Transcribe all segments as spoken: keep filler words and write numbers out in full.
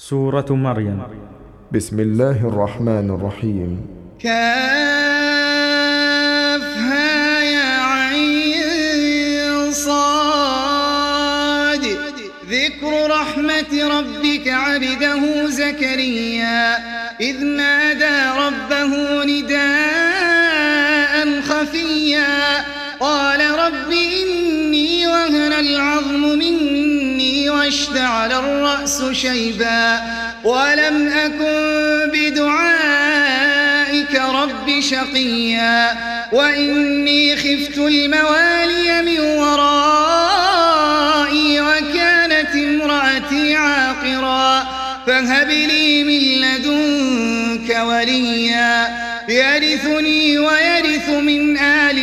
سورة مريم. بسم الله الرحمن الرحيم. كافها يا عين صاد. ذكر رحمة ربك عبده زكريا إذ نادى ربه نداء خفيا قال رب إني وهن العظم مني واشتعل الرأس شيبا ولم أكن بدعائك رب شقيا وإني خفت الموالي من ورائي وكانت امرأتي عاقرا فهب لي من لدنك وليا يرثني ويرث من آل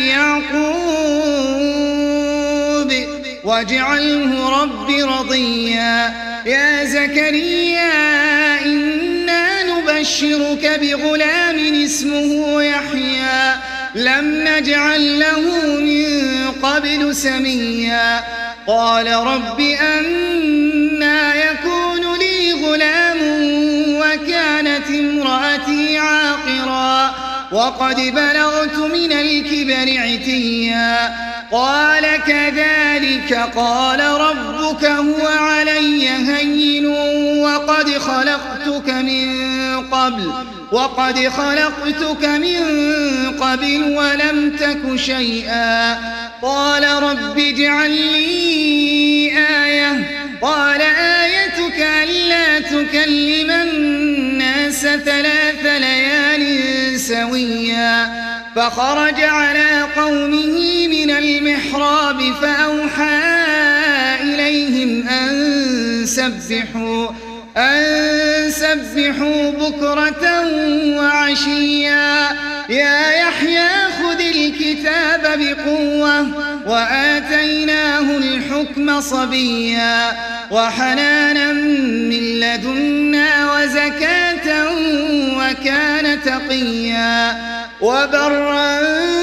يعقوب واجعله رب رضيا. يا زكريا إنا نبشرك بغلام اسمه يحيى لم نجعل له من قبل سميا قال رب أنى يكون لي غلام وكانت امرأتي عاقرا وقد بلغت من الكبر عتيا قال كذلك قال ربك هو علي هين وقد خلقتك من قبل وقد خلقتك من قبل ولم تك شيئا قال رب اجعل لي آية قال آيتك ألا تكلم الناس ثلاث ليال سويا فخرج على قومه من المحراب فأوحى إليهم أن سبحوا أن سبحوا بكرة وعشيا يا يحيى خذ الكتاب بقوة وآتيناه الحكم صبيا وحنانا من لدنا وزكاة وكان تقيا وبرا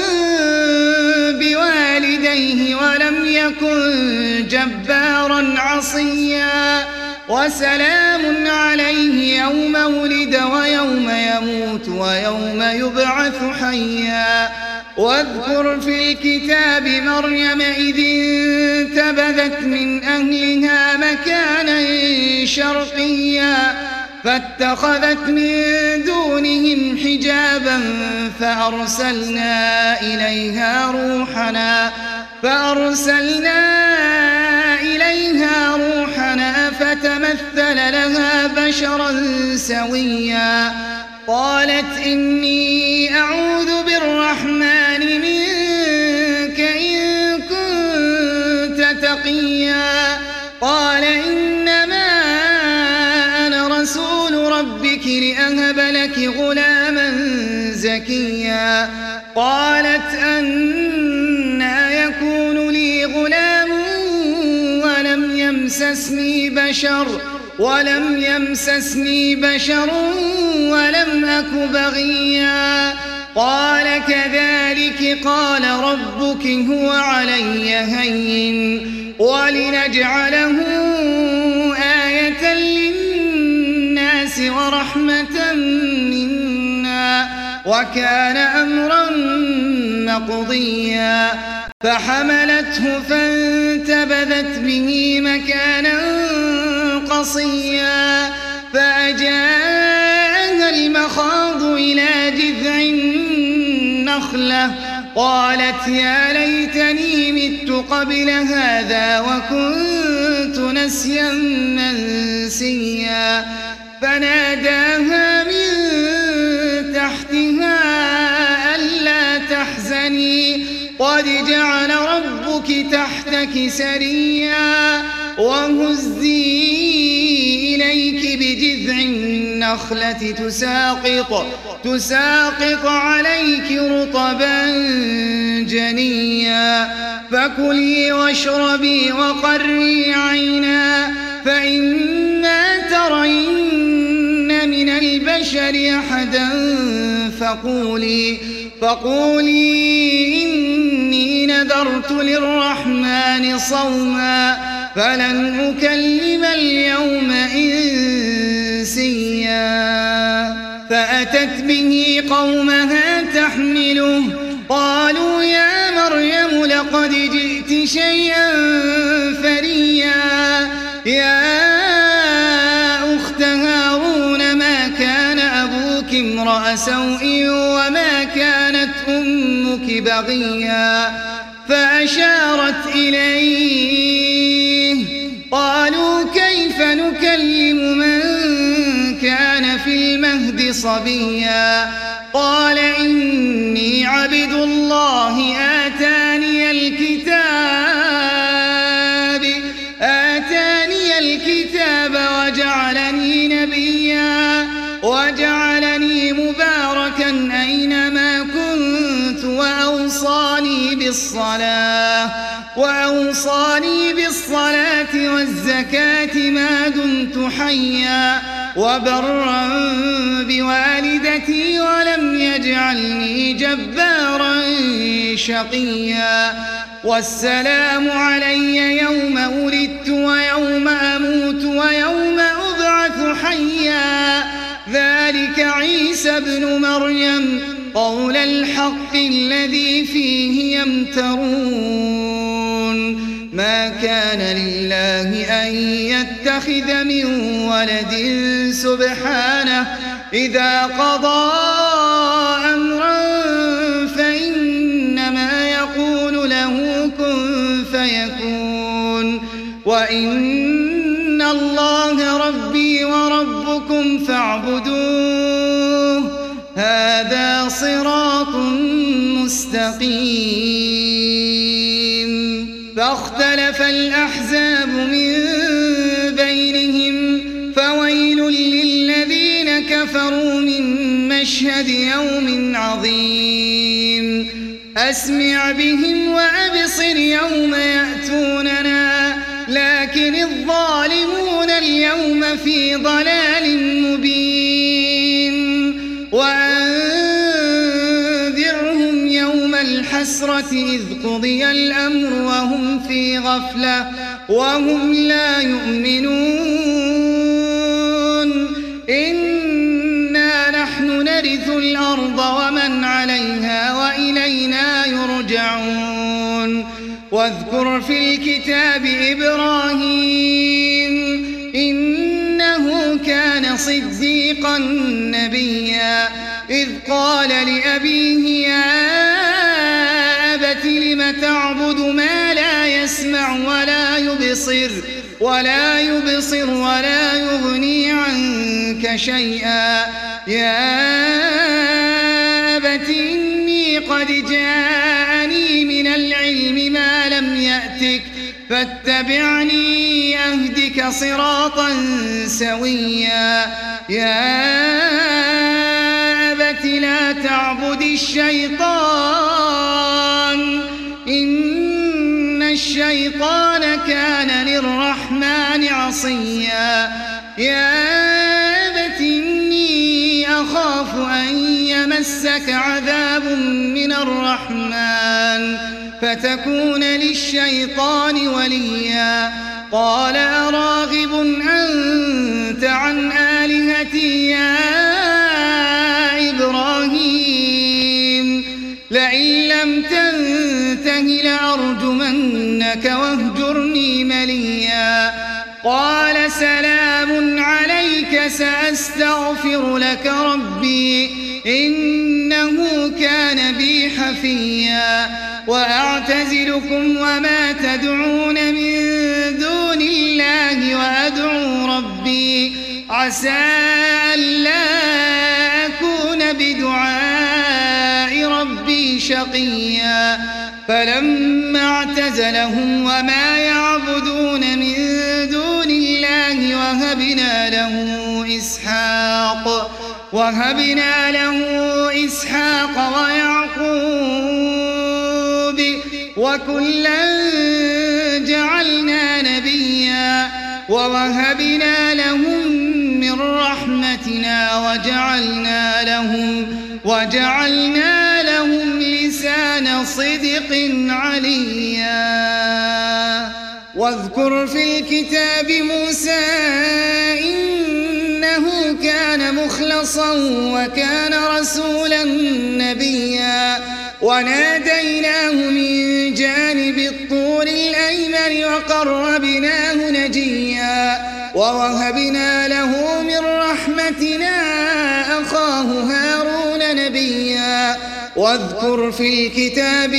بوالديه ولم يكن جبارا عصيا وسلام عليه يوم ولد ويوم يموت ويوم يبعث حيا. واذكر في الكتاب مريم إذ انتبذت من أهلها مكانا شرقيا فاتخذت من دونهم حجابا فأرسلنا إليها روحنا فأرسلنا إليها روحنا فتمثل لها بشرا سويا قالت إني أعوذ بالرحمن منك إن كنت تقيا قال إنما أنا رسول ربك لأهب لك غلاما زكيا قالت أنى يكون لي غلام ولم يمسسني بشر ولم يمسسني بشر ولم أك بغيا قال كذلك قال ربك هو علي هين ولنجعله آية للناس ورحمة منا وكان أمرا مقضيا فحملته فانتبذت به مكانا قصيا فأجاءها المخاض إلى جذع النخلة قالت يا ليتني مت قبل هذا وكنت نسيا منسيا فناداها من تحتها ألا تحزني قد جعل ربك تحتك سريا وهزي إليك بجذع النخلة تساقط تساقط عليك رطبا جنيا فكلي واشربي وقري عينا فإما ترين من البشر أحدا فقولي فقولي إني نذرت للرحمن صوما فلن أكلم اليوم إنسيا فأتت به قومها تحمله قالوا يا مريم لقد جئت شيئا فريا يا أخت هارون ما كان أبوك امرأ سوء وما كانت أمك بغيا فأشارت إليه قالوا كيف نكلم من كان في المهد صبيا قال إني عبد الله آتاني الكتاب آتاني الكتاب وجعلني نبيا وجعلني مباركا أينما كنت وأوصاني بالصلاة وأوصاني بالصلاة والزكاة ما دمت حيا وبرا بوالدتي ولم يجعلني جبارا شقيا والسلام علي يوم ولدت ويوم أموت ويوم أبعث حيا ذلك عيسى ابن مريم قول الحق الذي فيه يمترون ما كان لله أن يتخذ من ولد سبحانه إذا قضى أمرا فإنما يقول له كن فيكون وإن الله ربي وربكم فاعبدوه هذا صراط مستقيم فاختلف الأحزاب من بينهم فويل للذين كفروا من مشهد يوم عظيم أسمع بهم وأبصر يوم يأتوننا لكن الظالمون اليوم في ضلال مبين وأنذرهم يوم الحسرة إذ قضي الأمر وهم في غفلة وهم لا يؤمنون إنا نحن نرث الأرض ومن عليها وإلينا يرجعون واذكر في الكتاب إبراهيم إنه كان صديقا نبيا إذ قال لأبيه يا أبت لم تعبد ما لا يسمع ولا يبصر ولا يبصر ولا يغني عنك شيئا يا أبت إني قد جاءني من العلم ما لم يأتك فاتبعني أهدك صراطا سويا يا أبت لا تعبد الشيطان إن الشيطان كان للرحمن عصيا يا أبت إني أخاف أن يمسك عذاب من الرحمن فتكون للشيطان وليا قال أراغب أنت عن آلهتي يا إبراهيم لئن لم تنته لأرجمنك واهجرني مليا قال سلام عليك سأستغفر لك ربي إنه كان بي حفيا وأعتزلكم وما تدعون من دون الله وأدعو ربي عسى ألا أكون بدعاء ربي شقيا فلما اعتزلهم وما يعبدون من دون الله وهبنا له إسحاق وهبنا له إسحاق ويعقوب وكلا جعلنا نبيا ووهبنا لهم من رحمتنا وجعلنا لهم وجعلنا لهم لسان صدق عليا واذكر في الكتاب موسى إنه كان مخلصا وكان رسولا نبيا وناديناه من جانب الطور الأيمن وقربناه نجيا ووهبنا له من رحمتنا أخاه هارون نبيا واذكر في الكتاب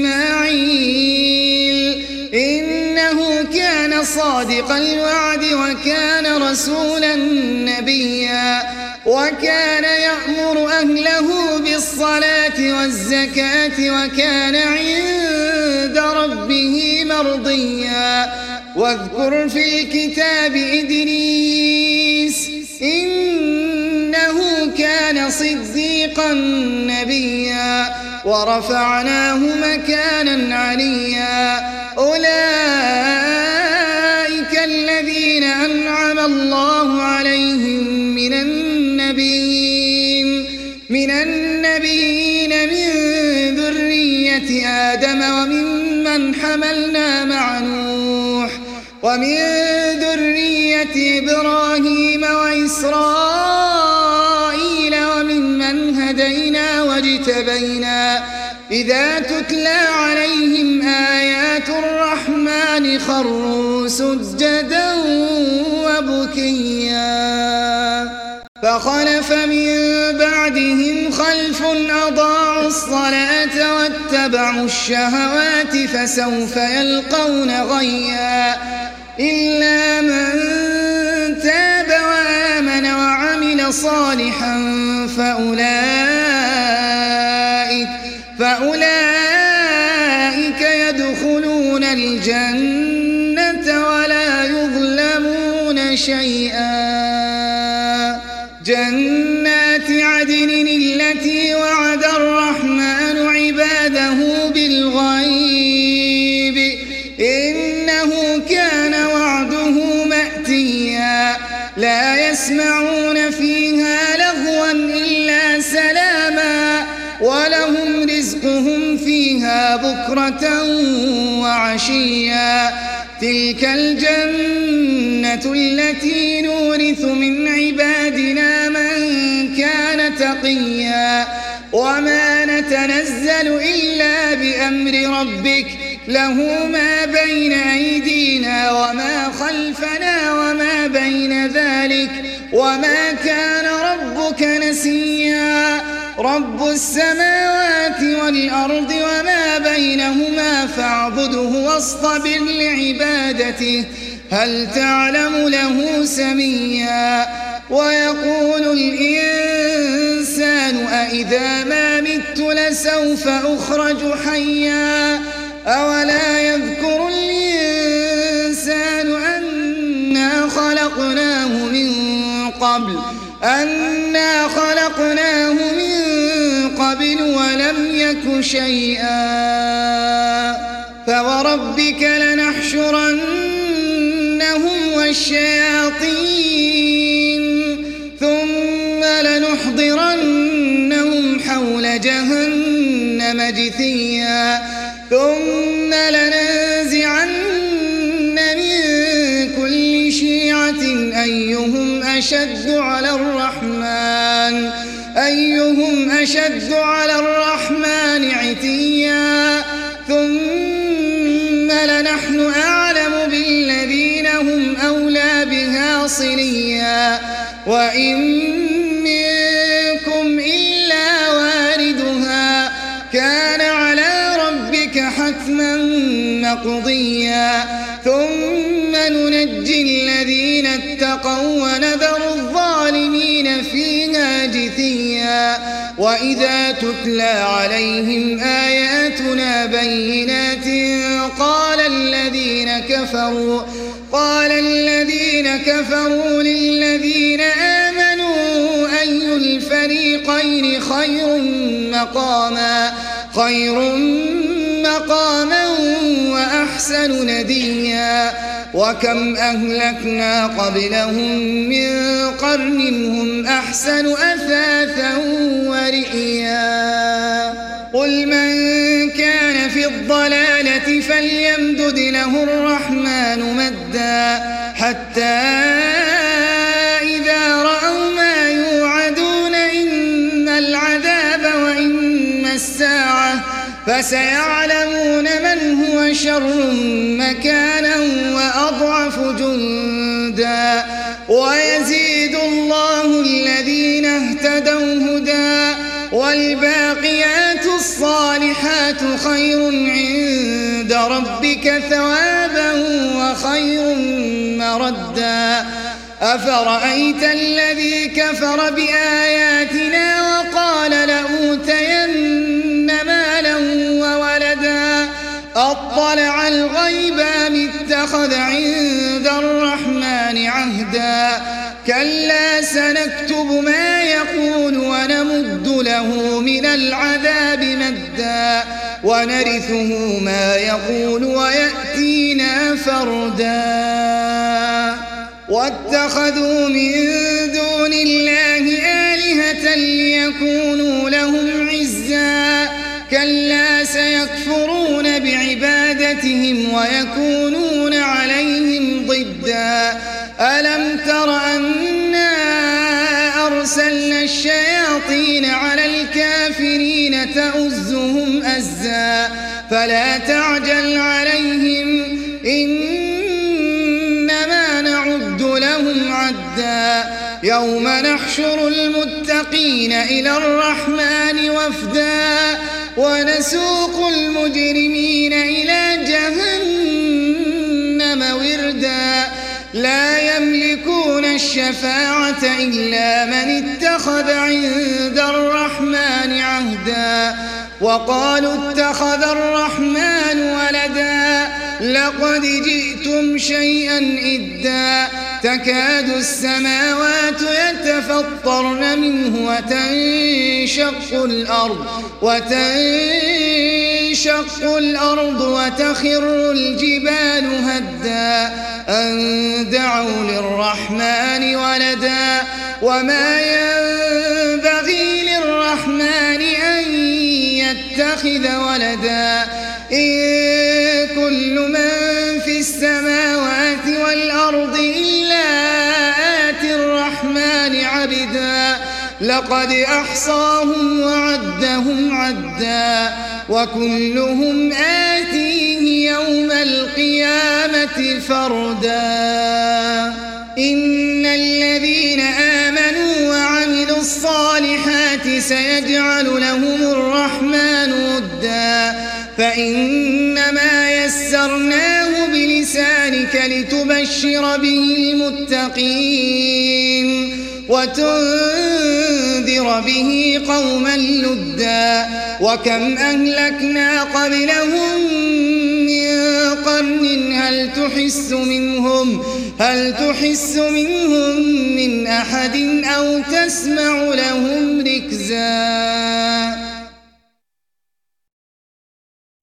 إسماعيل إنه كان صادق الوعد وكان رسولا نبيا وكان يأمر أهله بالصلاة والزكاة وكان عند ربه مرضيا واذكر في الكتاب إدريس إنه كان صديقا نبيا ورفعناه مكانا عليا أولئك الذين أنعم الله عليهم من النبيين من النبيين من ذرية آدم وممن حملنا مع نوح ومن ذرية إبراهيم وإسرائيل وممن هدينا واجتبينا إذا تتلى عليهم آيات الرحمن خروا سجدا وبكيا فخلف من بعدهم خلف أضاعوا الصلاة واتبعوا الشهوات فسوف يلقون غيا إلا من تاب وآمن وعمل صالحا فأولئك فأولئك يدخلون الجنة ولا يظلمون شيئا جنات عدن التي وعد الرحمن عباده بالغيب إنه كان وعده مأتيا لا يسمعون فيها لغوا إلا سلاما ولهم رزقهم فيها بكرة وعشيا تلك الجنة التي نورث من عبادنا من كان تقيا وما نتنزل إلا بأمر ربك له ما بين أيدينا وما خلفنا وما بين ذلك وما كان ربك نسيا رب السماوات والأرض وما بينهما فاعبده واصطبر لعبادته هل تعلم له سميا ويقول الإنسان أإذا ما مت لسوف أخرج حيا أولا يذكر الإنسان أنا خلقناه من قبل أنا خلقناه من قبل ولم يك شيئا فوربك لنحشرنهم والشياطين ثم لنحضرنهم حول جهنم جثيا ثم لننزعن من كل شيعة أيهم أشد على الرحمن أيهم أشد على الرحمن عتيا ثم لنحن أعلم بالذين هم أولى بها صليا وإن منكم إلا واردها كان على ربك حتما مقضيا ثم ننجي الذين اتقوا ونذر الظالمين فيها جثيا وإذا تتلى عليهم آياتنا بينات قال الذين كفروا قال الذين كفروا للذين آمنوا أي الفريقين خير مقاما خير مقاما وأحسن نديا وكم أهلكنا قبلهم من قرن هم أحسن أثاثا ورئيا قل من كان في الضلالة فليمدد له الرحمن مدا حتى إذا رأوا ما فسيعلمون من هو شر مكانا وأضعف جندا ويزيد الله الذين اهتدوا هدى والباقيات الصالحات خير عند ربك ثوابا وخير مردا أفرأيت الذي كفر بآياتنا وقال لأوتين مالا وولدا أطلع الغيب أم اتخذ عند الرحمن عهدا كلا سنكتب ما يقول ونمد له من العذاب مدا ونرثه ما يقول ويأتينا فردا واتخذوا من دون الله آلهة ليكونوا لهم عزا كلا سيكفرون بعبادتهم ويكونون عليهم ضدا ألم تر أنا أرسلنا الشياطين على الكافرين تؤزهم أزا فلا تعجل عليهم إنما نعد لهم عدا يوم نحشر المتقين إلى الرحمن وفدا ونسوق المجرمين إلى جهنم وردا لا يملكون الشفاعة إلا من اتخذ عند الرحمن عهدا وقالوا اتخذ الرحمن ولدا لقد جئتم شيئا إدا تكاد السماوات يتفطرن منه وتنشق الأرض وتنشق الأرض وتخر الجبال هدا أن دعوا للرحمن ولدا وما ينبغي للرحمن أن يتخذ ولدا إن كل من في السماوات والأرض إلا آتي الرحمن عبدا لقد أحصاهم وعدهم عدا وكلهم آتيه يوم القيامة فردا إن الذين آمنوا وعملوا الصالحات سيجعل لهم الرحمن ودا فإنما يسرناه بلسانك لتبشر به المتقين وتنذر به قوما لدا وكم أهلكنا قبلهم من قرن هل تحس منهم هل تحس منهم من أحد أو تسمع لهم ركزا